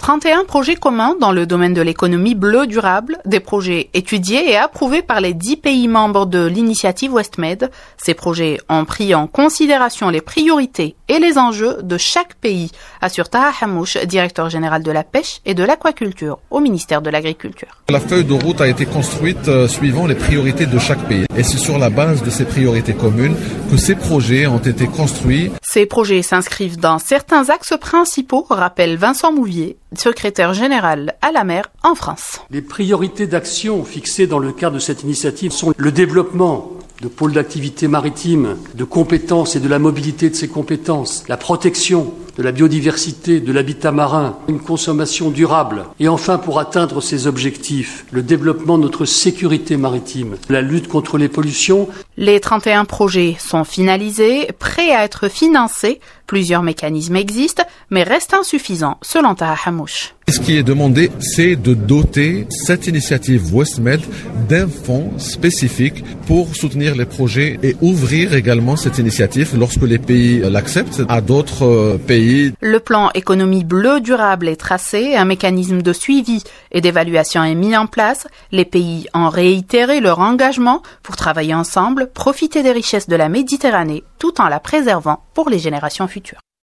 31 projets communs dans le domaine de l'économie bleue durable, des projets étudiés et approuvés par les 10 pays membres de l'initiative WestMed. Ces projets ont pris en considération les priorités et les enjeux de chaque pays, assure Taha Hamouche, directeur général de la pêche et de l'aquaculture au ministère de l'Agriculture. La feuille de route a été construite suivant les priorités de chaque pays. Et c'est sur la base de ces priorités communes que ces projets ont été construits. Ces projets s'inscrivent dans certains axes principaux, rappelle Vincent Mouvier, secrétaire général à la mer en France. Les priorités d'action fixées dans le cadre de cette initiative sont le développement de pôles d'activité maritime, de compétences et de la mobilité de ces compétences, la protection de la biodiversité, de l'habitat marin, une consommation durable et enfin pour atteindre ces objectifs, le développement de notre sécurité maritime, la lutte contre les pollutions. Les 31 projets sont finalisés, prêts à être financés. Plusieurs mécanismes existent, mais restent insuffisants, selon Taha Hamouche. Ce qui est demandé, c'est de doter cette initiative WestMed d'un fonds spécifique pour soutenir les projets et ouvrir également cette initiative lorsque les pays l'acceptent à d'autres pays. Le plan économie bleue durable est tracé, un mécanisme de suivi et d'évaluation est mis en place. Les pays ont réitéré leur engagement pour travailler ensemble, profiter des richesses de la Méditerranée tout en la préservant pour les générations futures.